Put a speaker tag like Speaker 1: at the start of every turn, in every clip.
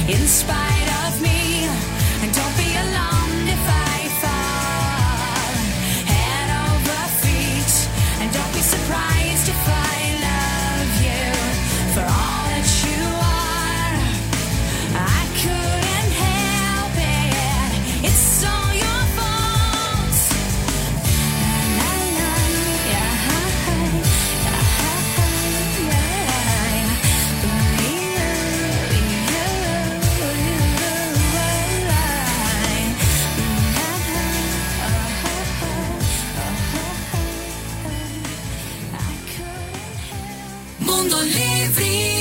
Speaker 1: in spite of me. And don't be alarmed if I fall head over feet. And don't be surprised if I love you for all that you are. I couldn't help it, it's all your fault. La, la, yeah, Mundo Livre.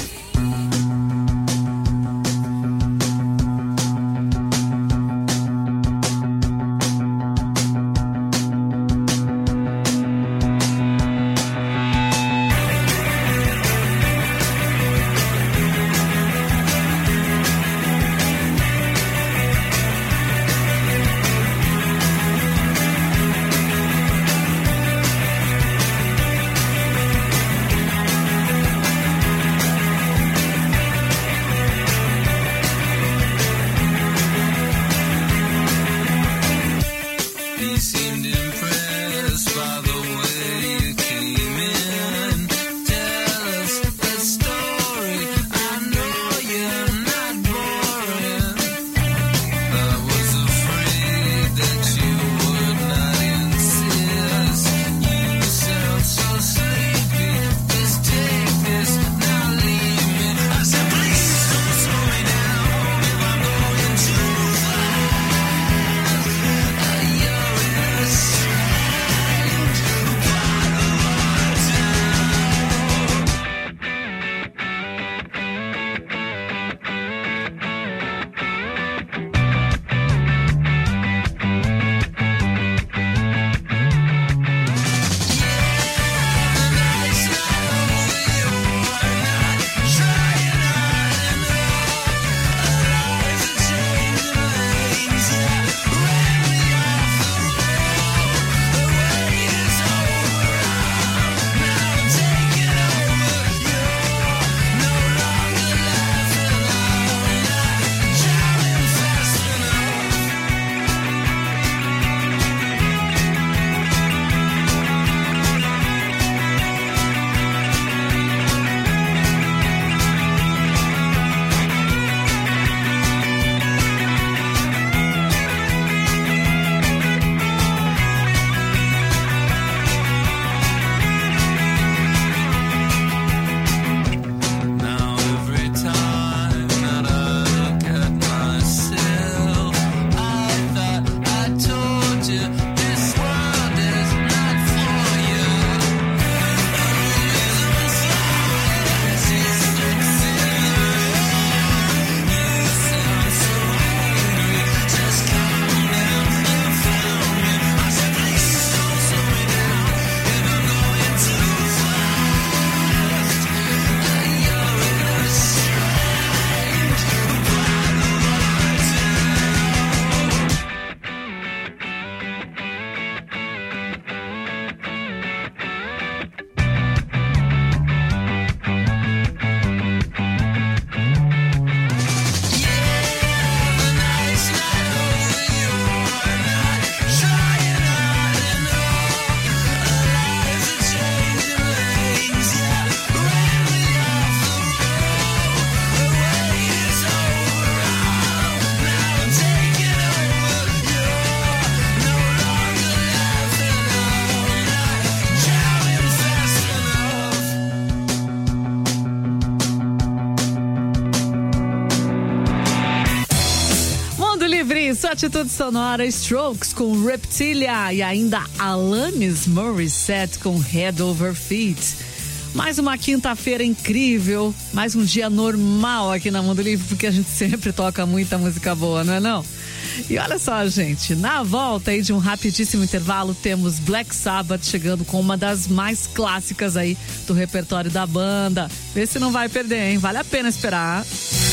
Speaker 2: Isso, Atitude Sonora, Strokes com Reptilia e ainda Alanis Morissette com Head Over Feet. Mais uma quinta-feira incrível, mais um dia normal aqui na Mundo Livre, porque a gente sempre toca muita música boa, não é não? E olha só, gente, na volta aí de um rapidíssimo intervalo, temos Black Sabbath chegando com uma das mais clássicas aí do repertório da banda. Vê se não vai perder, hein? Vale a pena esperar.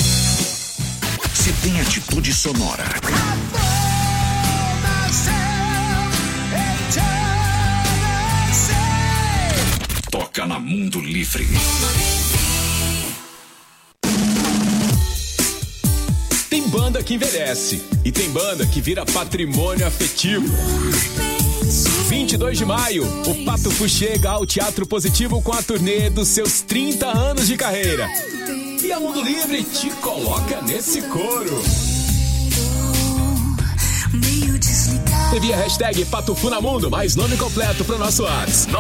Speaker 3: Se tem atitude sonora. Toca na Mundo Livre.
Speaker 4: banda que envelhece e tem banda que vira patrimônio afetivo. 22 de maio, o Patufu chega ao Teatro Positivo com a turnê dos seus 30 anos de carreira. E a Mundo Livre te coloca nesse coro. Envia a hashtag PatufuNamundo, mais nome completo pro nosso WhatsApp.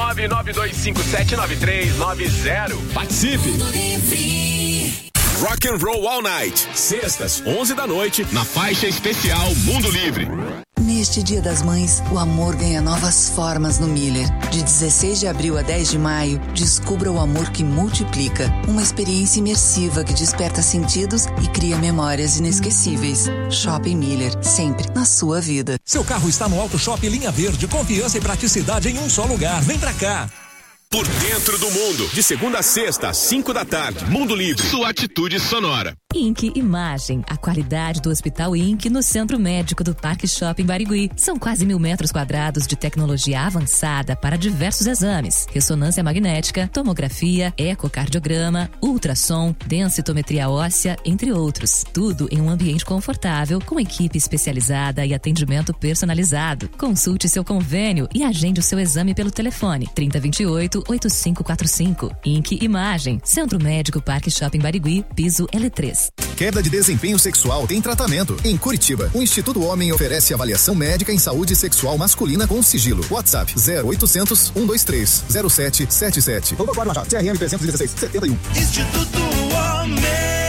Speaker 4: 992579390. Participe!
Speaker 3: Rock and Roll All Night. Sextas, 11 da noite, na faixa especial Mundo Livre.
Speaker 5: Neste Dia das Mães, o amor ganha novas formas no Miller. De 16 de abril a 10 de maio, descubra o amor que multiplica. Uma experiência imersiva que desperta sentidos e cria memórias inesquecíveis. Shopping Miller, sempre na sua vida.
Speaker 6: Seu carro está no Auto Shop Linha Verde, confiança e praticidade em um só lugar. Vem pra cá.
Speaker 3: Por dentro do mundo, de segunda a sexta, às 5 da tarde. Mundo Livre. Sua atitude sonora.
Speaker 7: Inc Imagem, a qualidade do Hospital Inc no Centro Médico do Parque Shopping Barigui. São quase 1.000 metros quadrados de tecnologia avançada para diversos exames: ressonância magnética, tomografia, ecocardiograma, ultrassom, densitometria óssea, entre outros. Tudo em um ambiente confortável, com equipe especializada e atendimento personalizado. Consulte seu convênio e agende o seu exame pelo telefone 3028-8545. Inc Imagem, Centro Médico Parque Shopping Barigui, piso L3.
Speaker 8: Queda de desempenho sexual tem tratamento. Em Curitiba, o Instituto Homem oferece avaliação médica em saúde sexual masculina com sigilo. WhatsApp 0800 123 0777. Vamos agora, Machado. CRM 316 71.
Speaker 9: Instituto Homem.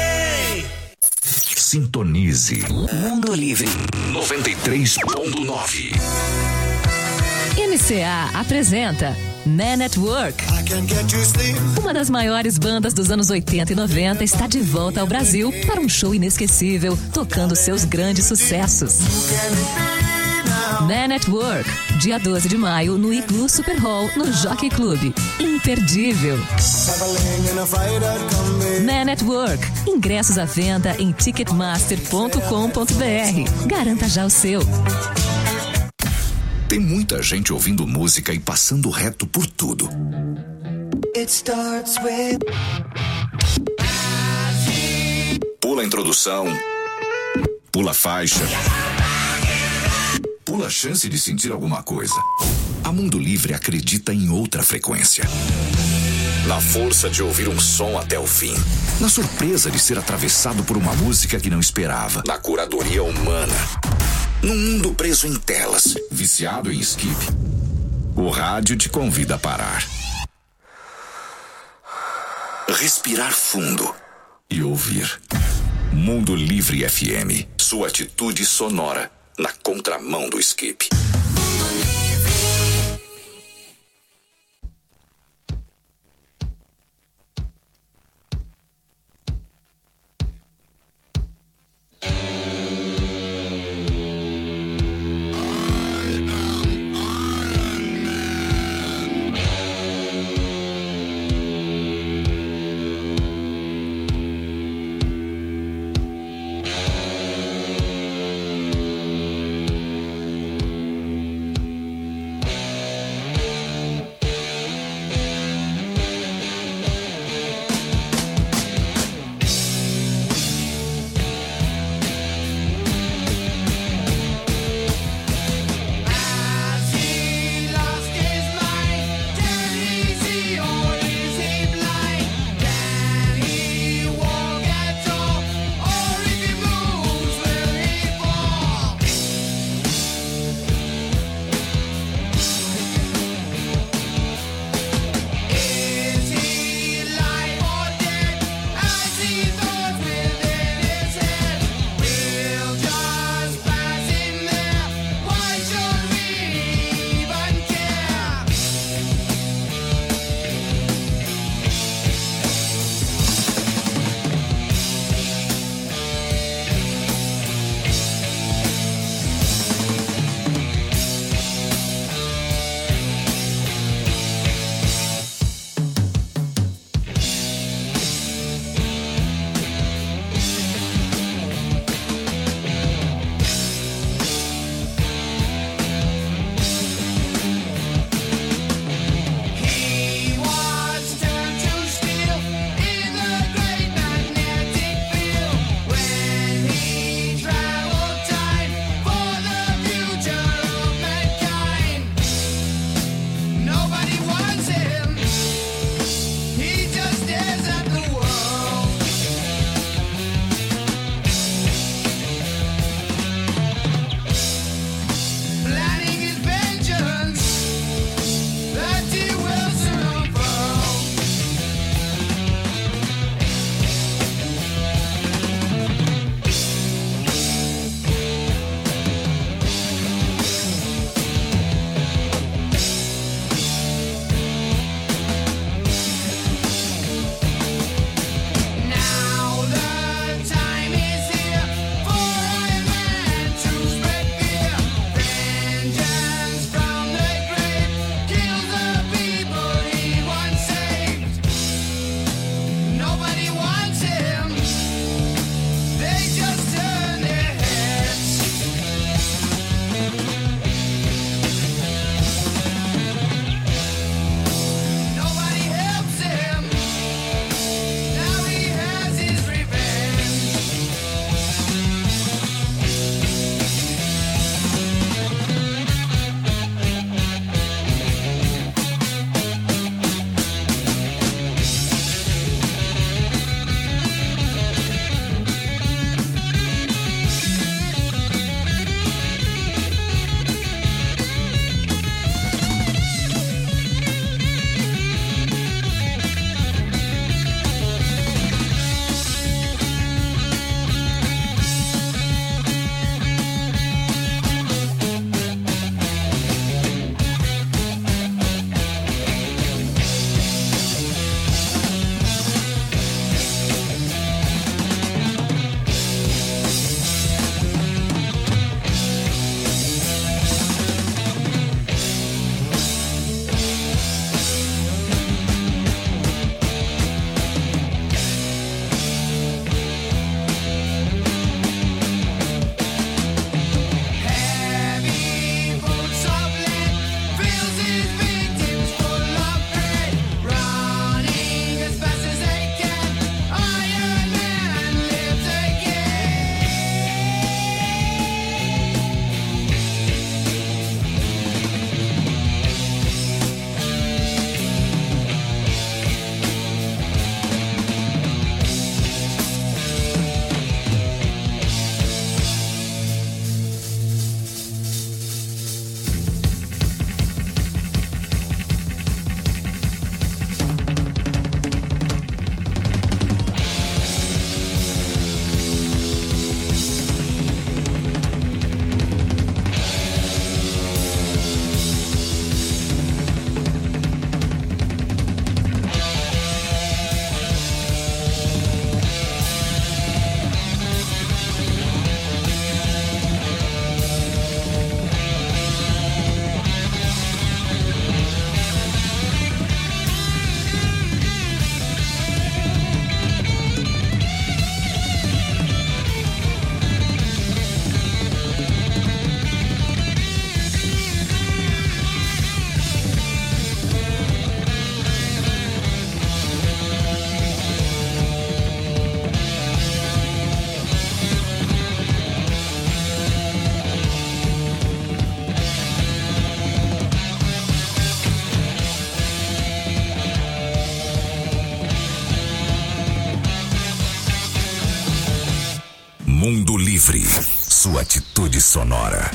Speaker 3: Sintonize.
Speaker 5: Mundo Livre.
Speaker 3: 93.9.
Speaker 7: MCA apresenta Man at Work. Uma das maiores bandas dos anos 80 e 90 está de volta ao Brasil para um show inesquecível, tocando seus grandes sucessos. Man at Work, dia 12 de maio, no Igloo Super Hall, no Jockey Club. Imperdível. Man at Work. Ingressos à venda em ticketmaster.com.br. Garanta já o seu.
Speaker 3: Tem muita gente ouvindo música e passando reto por tudo. Pula a introdução. Pula a faixa. Pula a chance de sentir alguma coisa. A Mundo Livre acredita em outra frequência. Na força de ouvir um som até o fim. Na surpresa de ser atravessado por uma música que não esperava. Na curadoria humana. Num mundo preso em telas, viciado em skip, o rádio te convida a parar. Respirar fundo e ouvir. Mundo Livre FM, sua atitude sonora na contramão do skip. Mundo Livre, sua atitude sonora.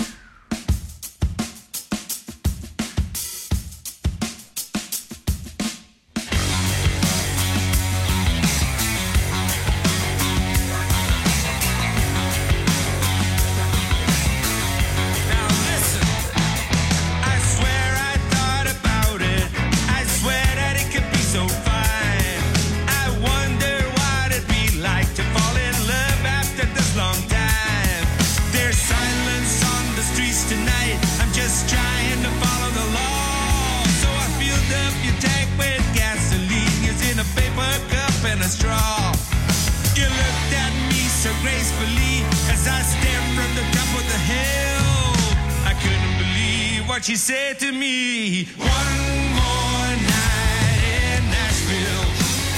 Speaker 9: She said to me, one more night in Nashville.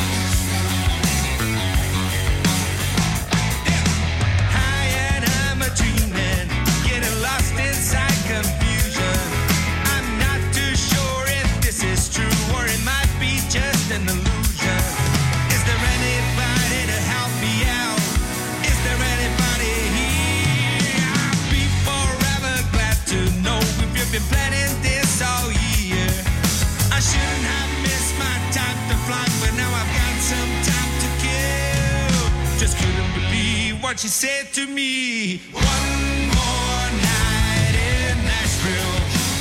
Speaker 9: High and I'm a dreaming, getting lost inside confusion. I'm not too sure if this is true or it might be just an illusion. Is there anybody to help me out? Is there anybody here? I'll be forever glad to know if you've been planning this all year. I shouldn't have missed my time to fly, but now I've got some time to kill. Just couldn't believe what she said to me. One more night in Nashville.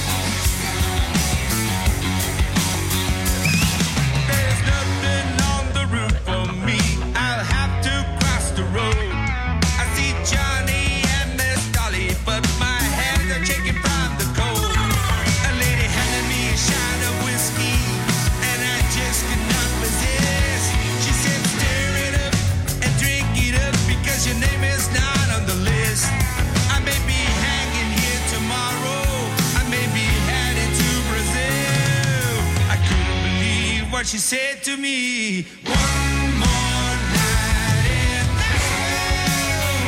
Speaker 9: There's nothing on the route for me. I'll have to cross the road. I see Johnny and Miss Dolly, but my hands are shaking from the cold. A lady handed me a shot of whiskey, and I just could not resist. She said, stir it up and drink it up, because your name is not on the list. I may be hanging here tomorrow. I may be headed to Brazil. I couldn't believe what she said to me. One more night in Nashville.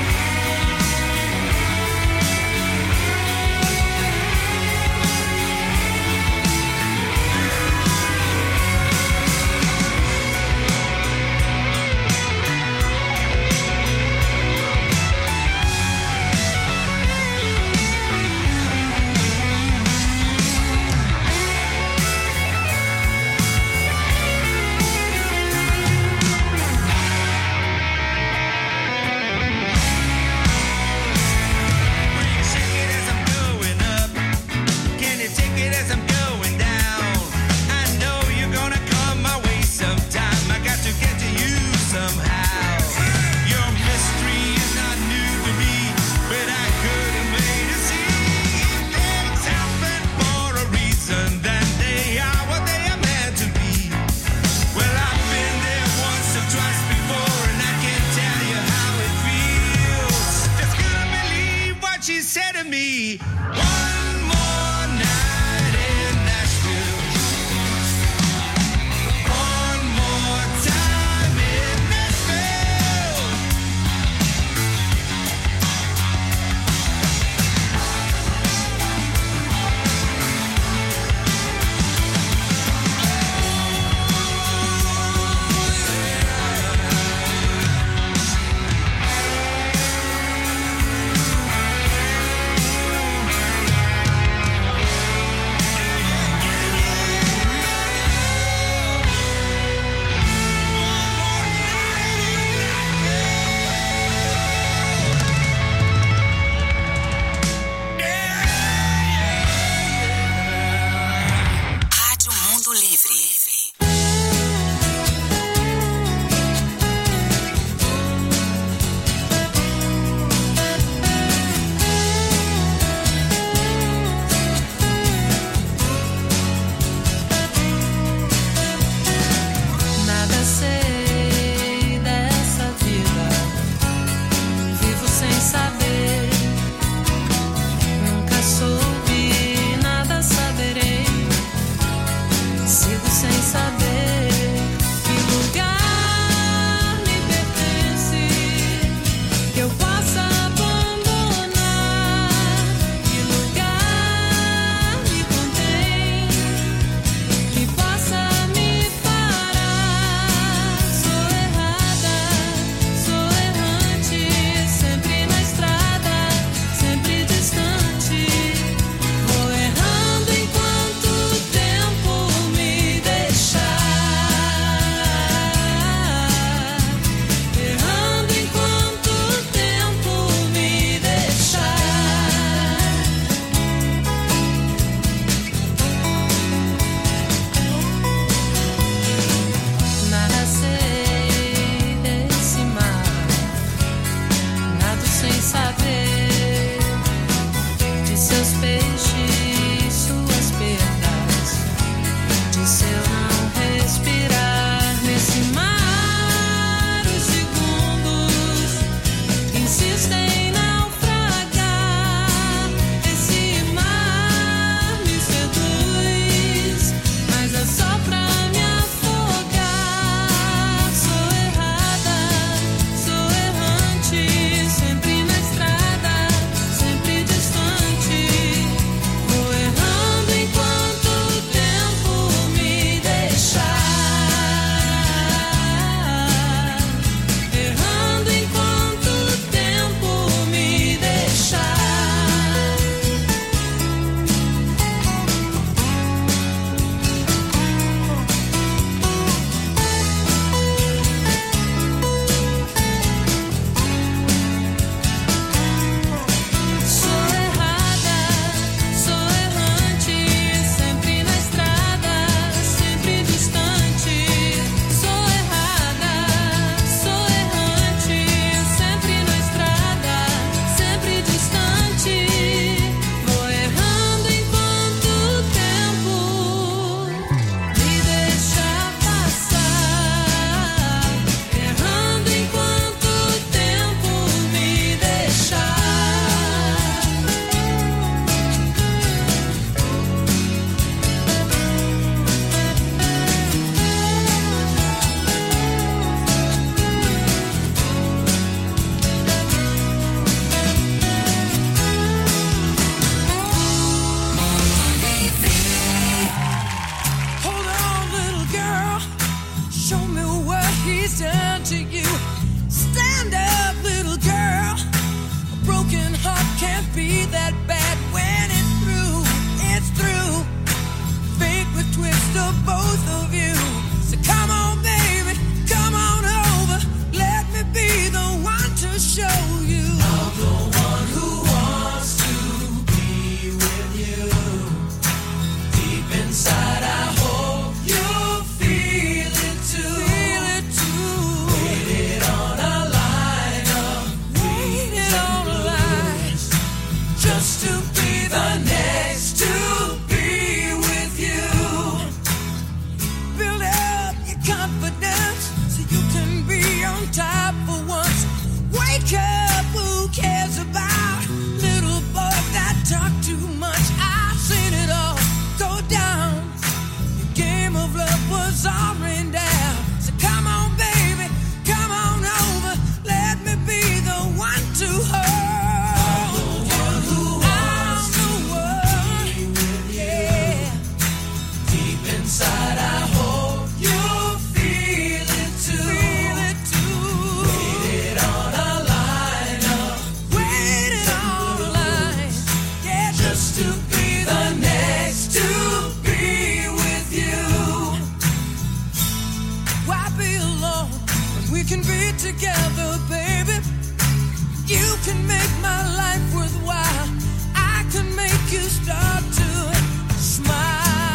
Speaker 1: can make my life worthwhile. I can make you start to smile.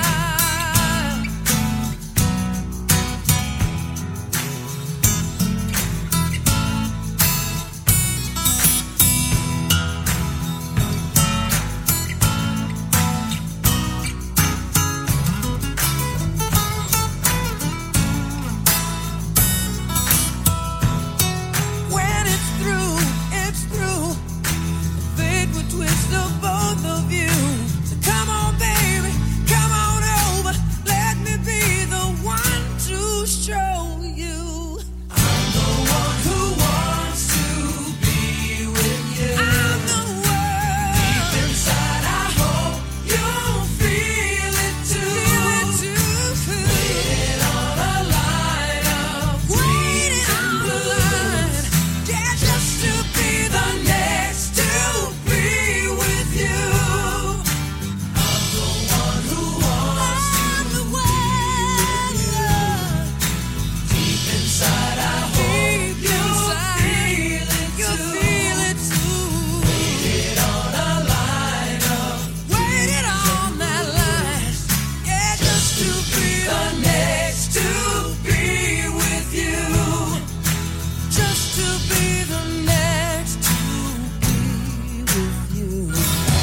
Speaker 1: When it's through, it's through. Fate will twist of both of you. So come on, baby, come on over. Let me be the one to show you. I'm the one who wants to be with you. I'm the one. Deep inside, I hope you'll feel it too. Waiting on a line of waiting on the line. Yeah, just to be the next to be with you. I'm the one who wants to be with you. Deep inside, I hope you'll feel it too. Waiting on a line of waiting on that line. Yeah, just to be the next to be with you. Just to be the next to be with you.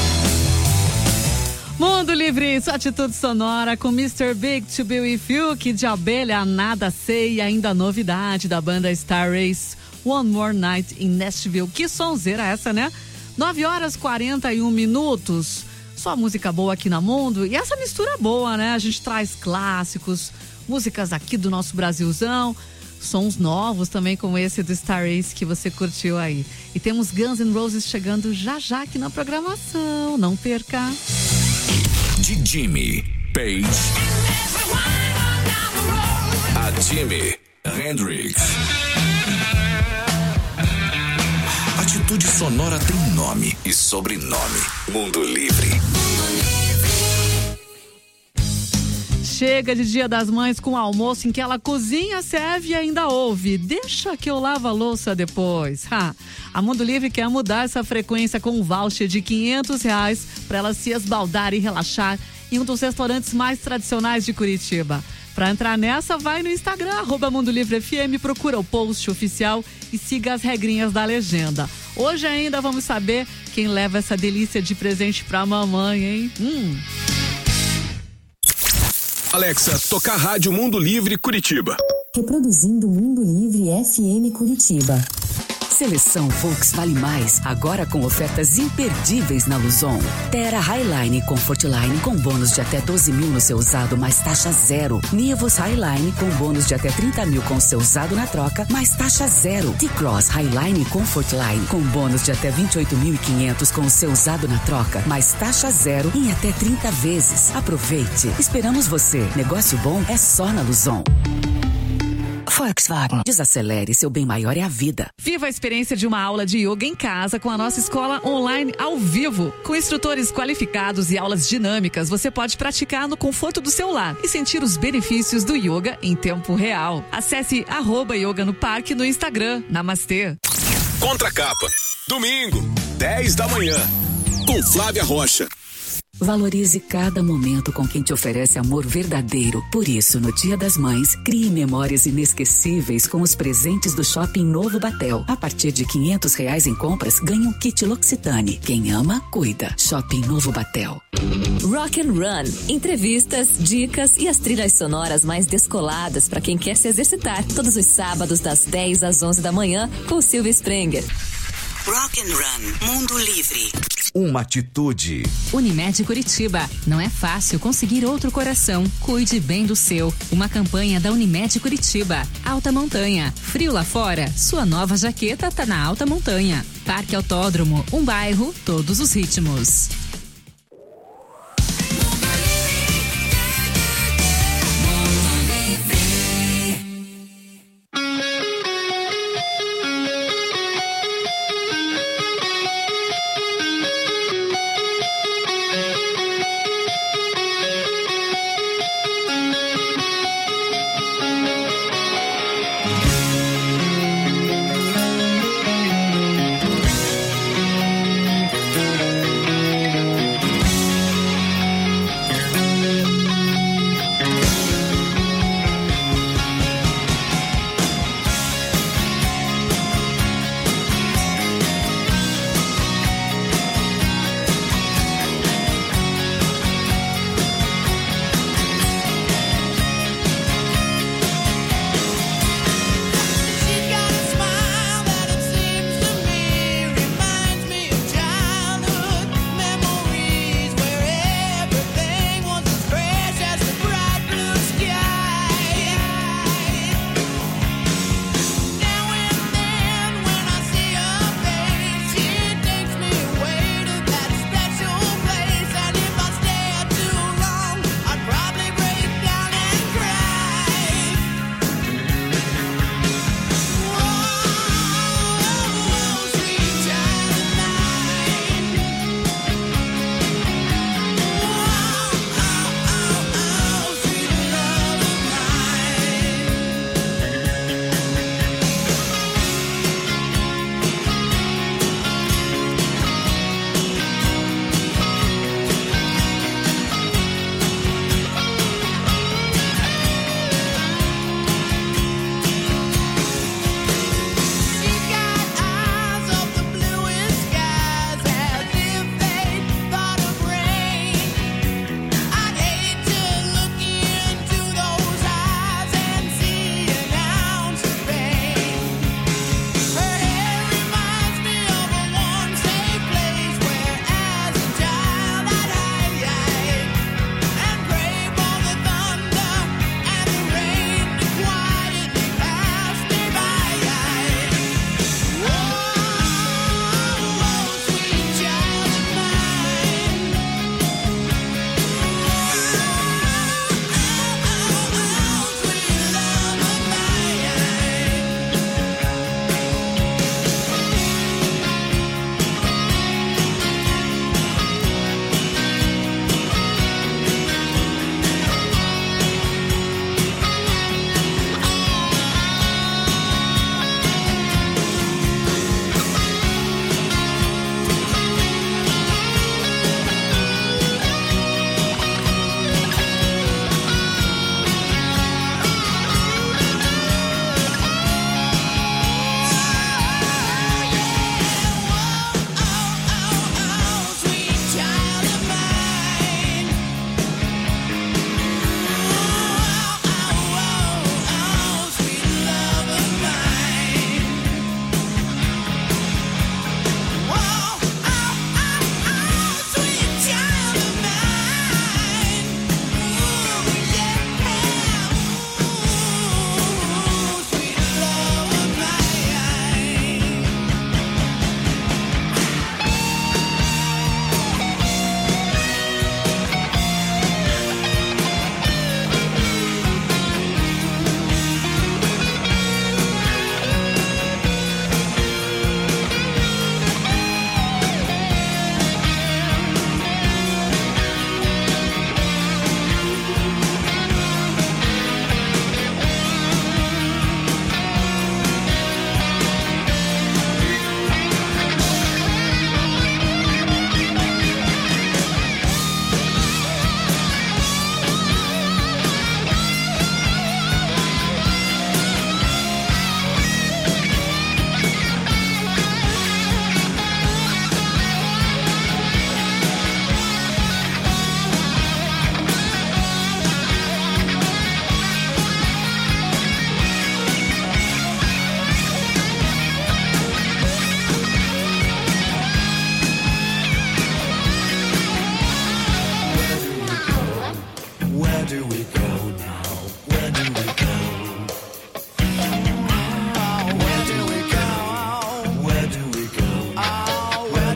Speaker 2: Mundo Livre, sua atitude sonora com Mr. Big to Be With You, que de abelha nada sei, e ainda a novidade da banda Star Race, One More Night in Nashville. Que sonzeira essa, né? 9h41. Só música boa aqui na Mundo, e essa mistura boa, né? A gente traz clássicos, músicas aqui do nosso Brasilzão, sons novos também, como esse do Star Race que você curtiu aí. E temos Guns N' Roses chegando já aqui na programação, não perca.
Speaker 3: De Jimi Page a Jimi Hendrix. Atitude sonora tem nome e sobrenome. Mundo Livre.
Speaker 2: Chega de Dia das Mães com almoço em que ela cozinha, serve e ainda ouve: deixa que eu lavo a louça depois. A Mundo Livre quer mudar essa frequência com um voucher de R$500 para ela se esbaldar e relaxar em um dos restaurantes mais tradicionais de Curitiba. Para entrar nessa, vai no Instagram, @MundoLivreFM, procura o post oficial e siga as regrinhas da legenda. Hoje ainda vamos saber quem leva essa delícia de presente pra mamãe, hein?
Speaker 4: Alexa, tocar Rádio Mundo Livre Curitiba.
Speaker 10: Reproduzindo Mundo Livre FM Curitiba. Seleção Volks Vale Mais, agora com ofertas imperdíveis na Luzon. Terra Highline Comfortline com bônus de até 12 mil no seu usado, mais taxa zero. Nivus Highline com bônus de até 30 mil com seu usado na troca, mais taxa zero. T-Cross Highline Comfortline com bônus de até 28.500 com o seu usado na troca, mais taxa zero em até 30 vezes. Aproveite. Esperamos você. Negócio bom é só na Luzon. Volkswagen. Desacelere, seu bem maior é a vida.
Speaker 2: Viva a experiência de uma aula de yoga em casa com a nossa escola online ao vivo. Com instrutores qualificados e aulas dinâmicas, você pode praticar no conforto do seu lar e sentir os benefícios do yoga em tempo real. Acesse @yoga no parque no Instagram. Namastê.
Speaker 4: Contracapa, domingo, 10 da manhã, com Flávia Rocha.
Speaker 10: Valorize cada momento com quem te oferece amor verdadeiro. Por isso, no Dia das Mães, crie memórias inesquecíveis com os presentes do Shopping Novo Batel. A partir de R$500 em compras, ganhe um kit L'Occitane. Quem ama, cuida. Shopping Novo Batel.
Speaker 7: Rock and Run. Entrevistas, dicas e as trilhas sonoras mais descoladas para quem quer se exercitar. Todos os sábados, das 10 às 11 da manhã, com Silvia Sprenger.
Speaker 11: Rock and Run, Mundo Livre.
Speaker 3: Uma atitude.
Speaker 7: Unimed Curitiba. Não é fácil conseguir outro coração. Cuide bem do seu. Uma campanha da Unimed Curitiba. Alta Montanha. Frio lá fora? Sua nova jaqueta tá na Alta Montanha. Parque Autódromo. Um bairro, todos os ritmos.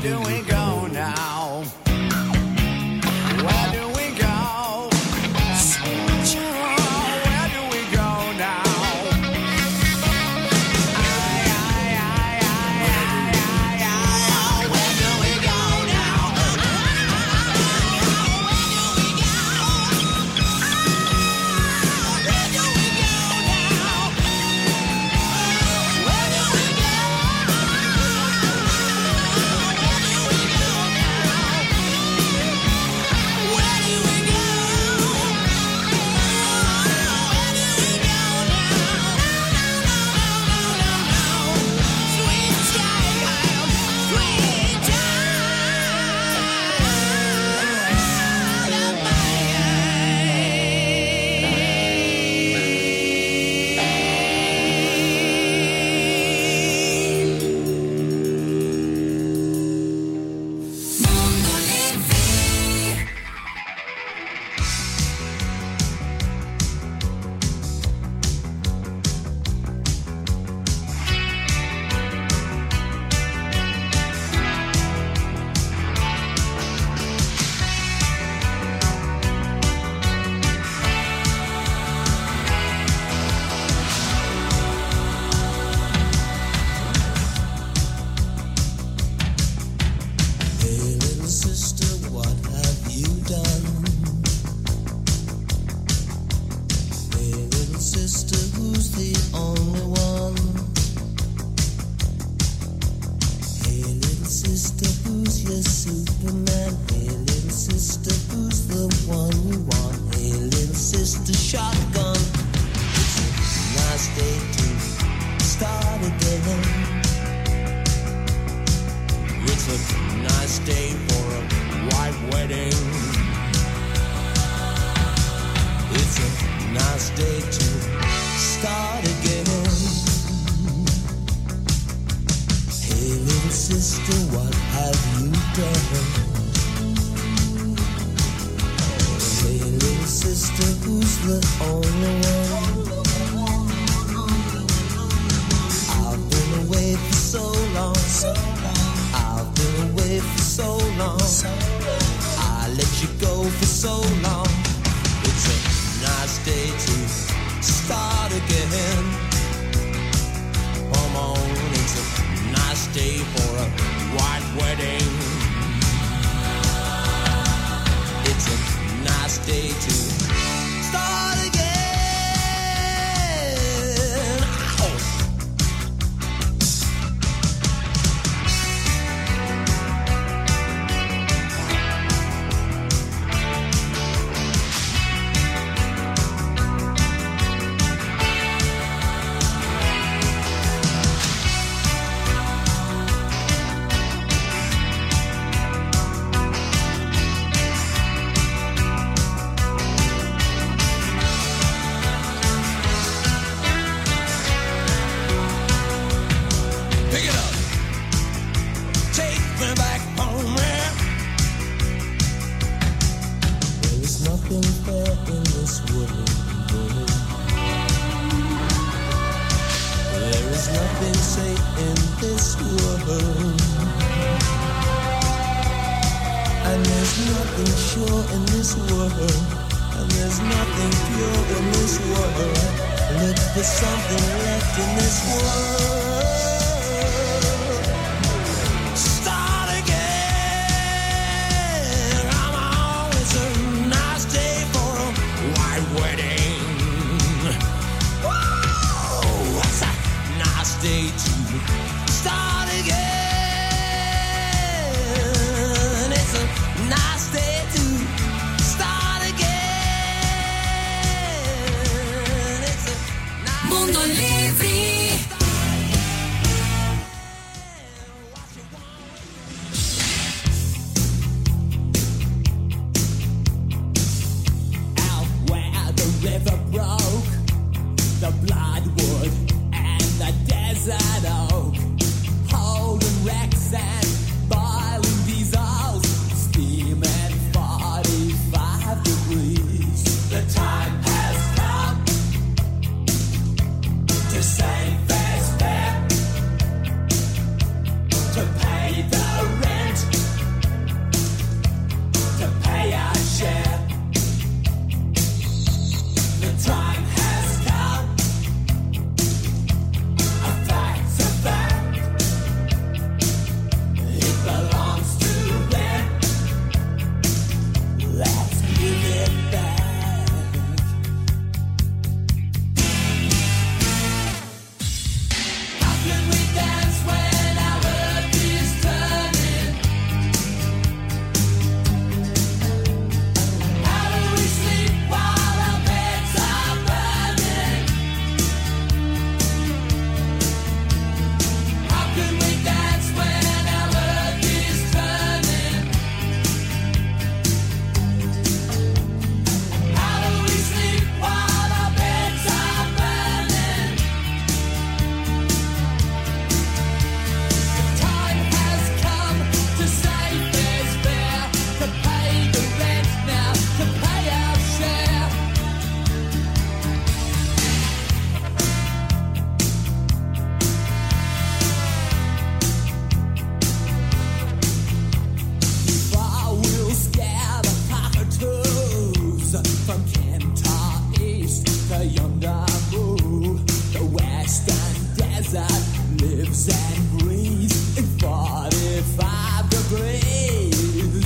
Speaker 9: do we go now? Where do we go? Sweet child, where do we go now? Where do we go now?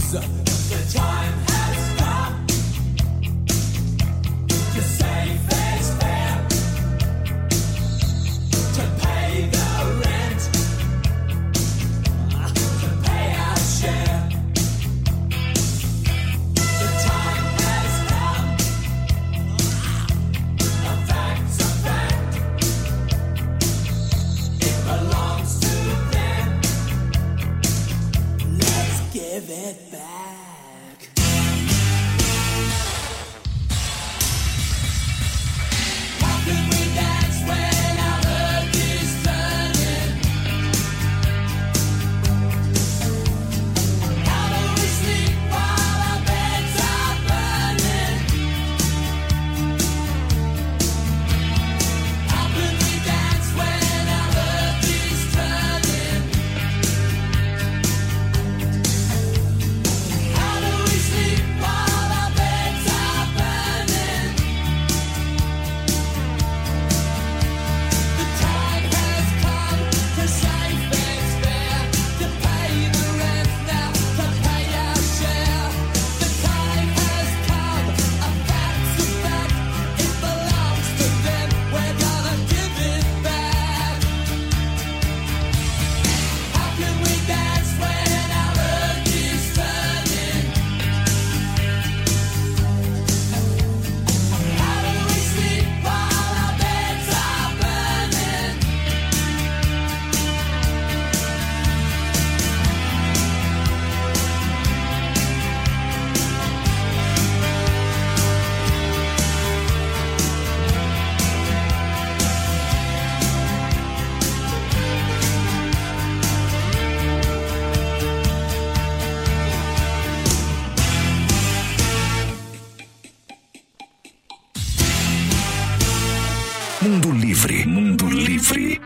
Speaker 3: Mundo Livre, Mundo Livre.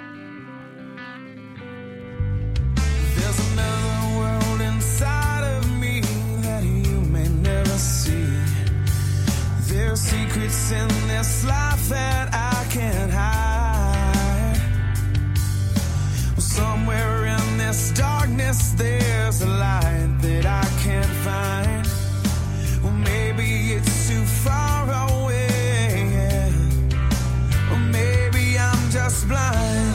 Speaker 9: There's another world inside of me that you may never see. There's secrets in this life that I can't hide. Somewhere in this darkness there's a light that I can't find. Well, maybe it's too far away. Or maybe I'm just blind.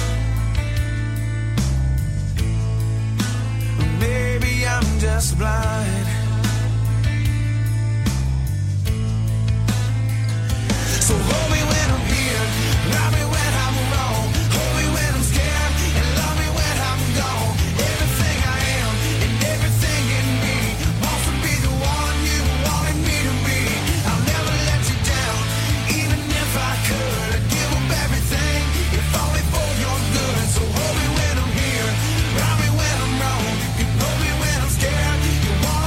Speaker 9: Or maybe I'm just blind. So hold me when I'm here, love me when I'm wrong, hold me when I'm scared, and love me when I'm gone. Everything I am and everything in me wants to be the one you wanted me to be. I'll never let you down, even if I could. I'd give up everything, if only for your good. So hold me when I'm here, love me when I'm wrong, you hold me when I'm scared. You want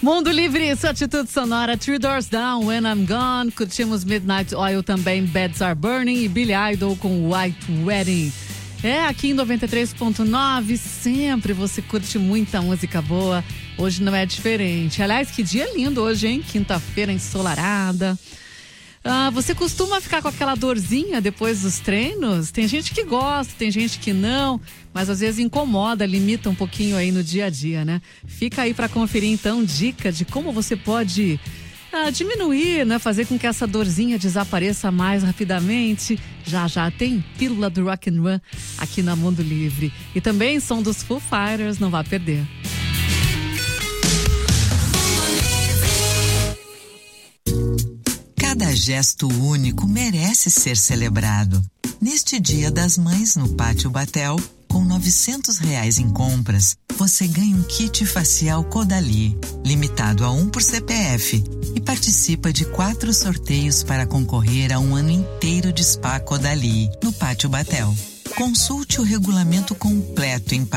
Speaker 2: Mundo Livre, sua atitude sonora, Three Doors Down, When I'm Gone. Curtimos Midnight Oil também, Beds Are Burning e Billy Idol com White Wedding. Aqui em 93.9, sempre você curte muita música boa. Hoje não é diferente. Aliás, que dia lindo hoje, hein? Quinta-feira ensolarada. Você costuma ficar com aquela dorzinha depois dos treinos? Tem gente que gosta, tem gente que não, mas às vezes incomoda, limita um pouquinho aí no dia a dia, né? Fica aí pra conferir então dica de como você pode diminuir, né? Fazer com que essa dorzinha desapareça mais rapidamente. Já tem Pílula do Rock and Run aqui na Mundo Livre. E também som dos Foo Fighters, não vá perder.
Speaker 12: Cada gesto único merece ser celebrado. Neste Dia das Mães, no Pátio Batel, com R$900 em compras, você ganha um kit facial Caudalie, limitado a 1 por CPF, e participa de 4 sorteios para concorrer a um ano inteiro de spa Caudalie, no Pátio Batel. Consulte o regulamento completo em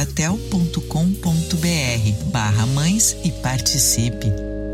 Speaker 12: patiobatel.com.br/mães e participe.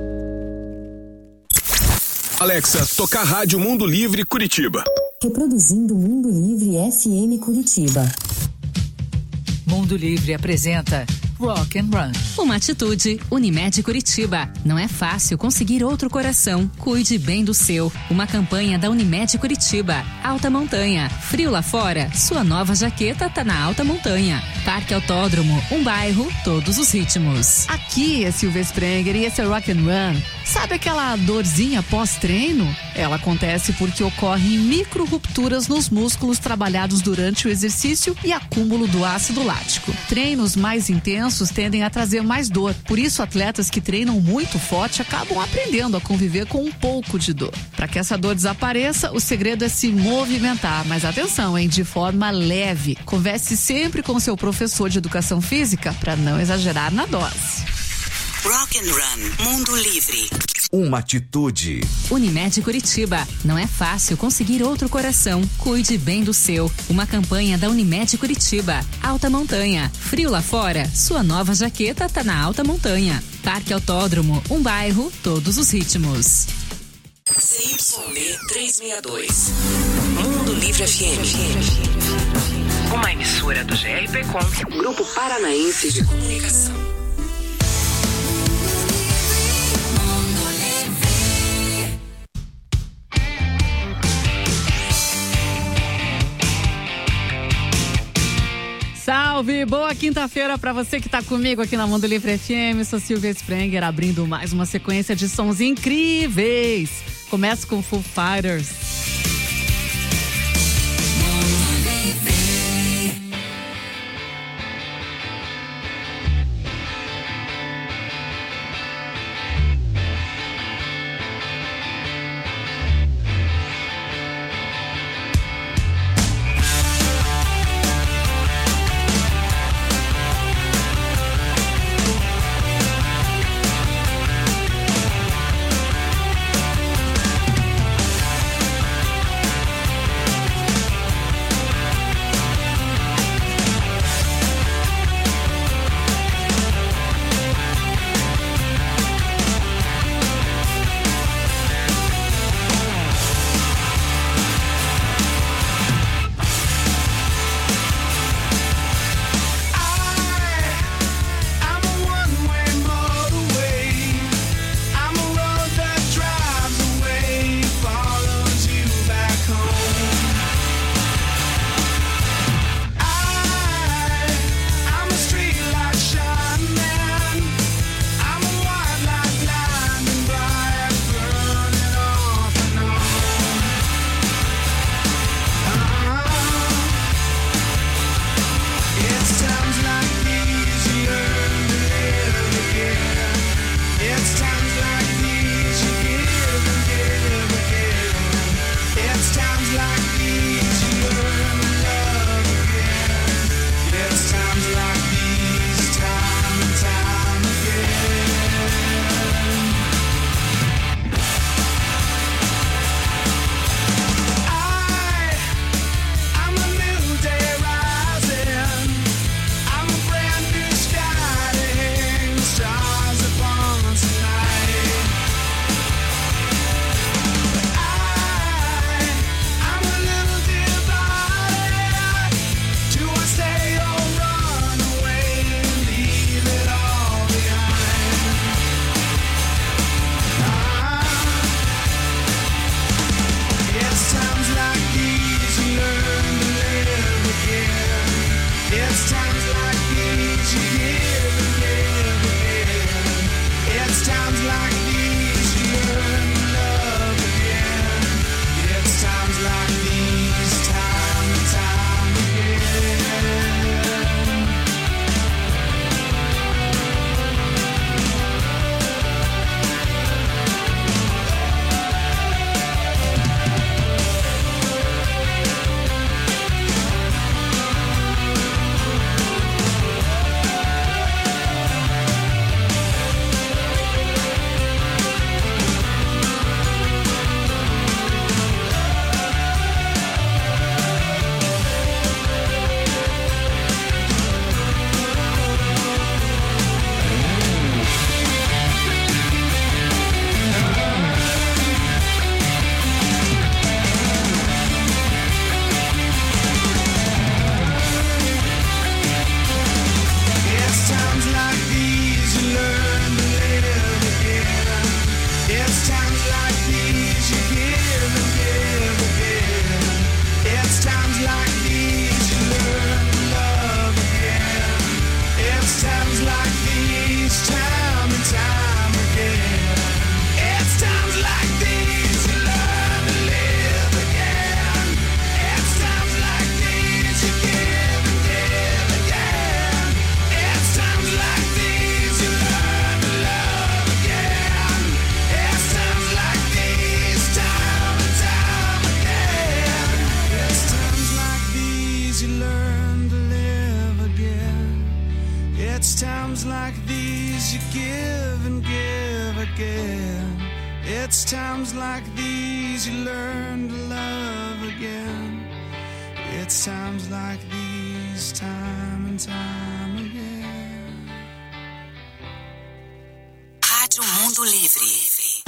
Speaker 4: Alexa, tocar Rádio Mundo Livre Curitiba.
Speaker 10: Reproduzindo Mundo Livre FM Curitiba.
Speaker 13: Mundo Livre apresenta Rock and Run.
Speaker 7: Uma atitude, Unimed Curitiba. Não é fácil conseguir outro coração. Cuide bem do seu. Uma campanha da Unimed Curitiba. Alta Montanha. Frio lá fora? Sua nova jaqueta tá na Alta Montanha. Parque Autódromo, um bairro, todos os ritmos.
Speaker 2: Aqui é Silvia Sprenger e esse é Rock and Run. Sabe aquela dorzinha pós-treino? Ela acontece porque ocorrem micro-rupturas nos músculos trabalhados durante o exercício e acúmulo do ácido lático. Treinos mais intensos tendem a trazer mais dor. Por isso, atletas que treinam muito forte acabam aprendendo a conviver com um pouco de dor. Para que essa dor desapareça, o segredo é se movimentar. Mas atenção, hein? De forma leve. Converse sempre com seu professor de educação física para não exagerar na dose.
Speaker 11: Rock and Run, Mundo Livre.
Speaker 3: Uma atitude.
Speaker 7: Unimed Curitiba. Não é fácil conseguir outro coração. Cuide bem do seu. Uma campanha da Unimed Curitiba. Alta Montanha. Frio lá fora? Sua nova jaqueta tá na Alta Montanha. Parque Autódromo, um bairro, todos os ritmos.
Speaker 11: CYB 362. Mundo Livre FM. Uma emissora do GRPcom, Grupo Paranaense de Comunicação.
Speaker 2: Salve! Boa quinta-feira pra você que tá comigo aqui na Mundo Livre FM. Sou Silvia Sprenger, abrindo mais uma sequência de sons incríveis. Começo com Foo Fighters.
Speaker 9: give and give again. It's times like these you learn to love again. It's times like these, time and time again.
Speaker 11: Rádio Mundo Livre.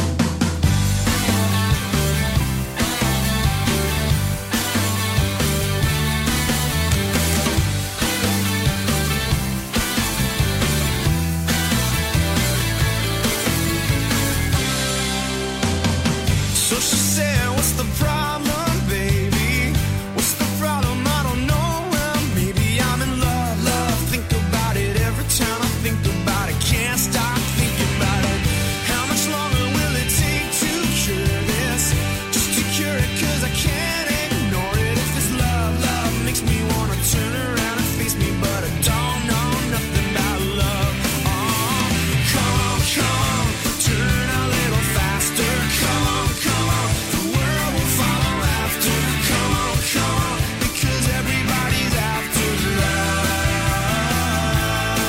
Speaker 9: So she said, what's the problem, baby? What's the problem? I don't know. Well, maybe I'm in love, love. Think about it every time I think about it. Can't stop thinking about it. How much longer will it take to cure this? Just to cure it, 'cause I can't ignore it. If this love, love makes me wanna turn around and face me, but I don't know nothing about love. Oh, come on, turn a little faster. Come on, the world will follow after. Come on, because everybody's after love.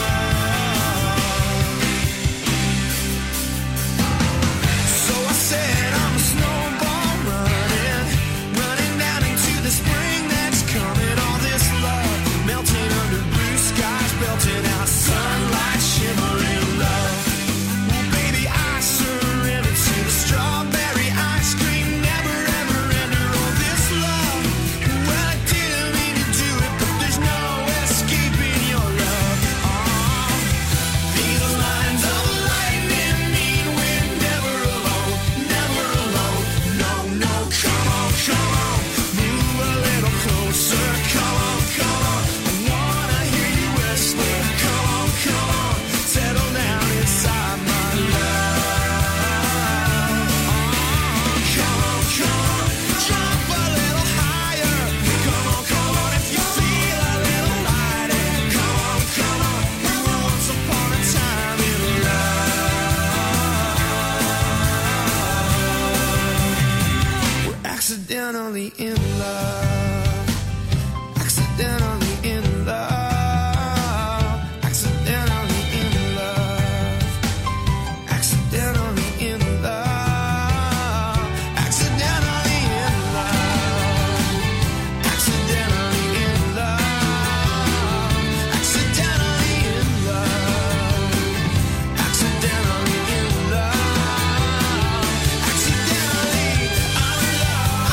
Speaker 9: So I said I'm a snowball running down into the spring that's coming. All this love melting under blue skies, belting out sunlight, shimmering love. Well, baby, I surrender to the strawberry ice cream, never ever ender. All this love, well, I didn't mean to do it, but there's no escaping your love. Oh, these lines of lightning mean we're never alone, never alone. No, come on, move a little closer. Come on, I wanna hear you whisper. Come on, settle down inside my love. Come on, jump a little higher. Come on, if you feel a little lighter. Come on, we were once upon a time in love. We're accidentally in love. Accidentally in love. Accidentally in love. Accidentally in love. Accidentally in love. Accidentally in love. Accidentally in love. Accidentally in love. Accidentally, I'm in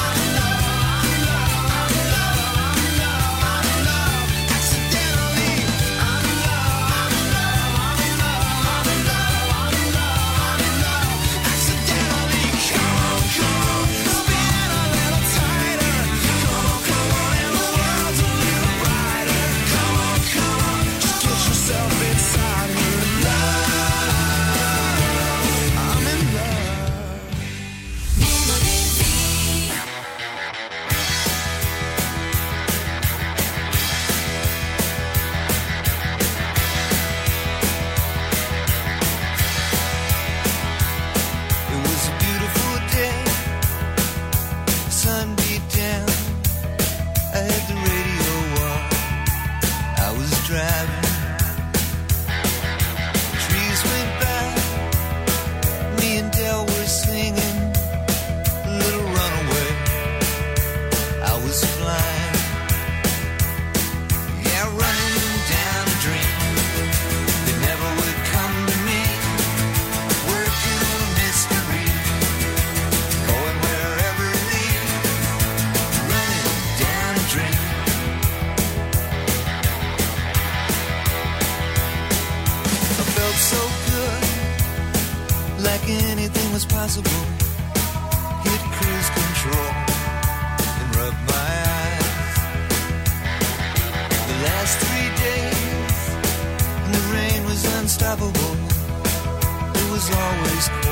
Speaker 9: anything was possible. Hit cruise control and rub my eyes. The last 3 days, and the rain was unstoppable. It was always cold.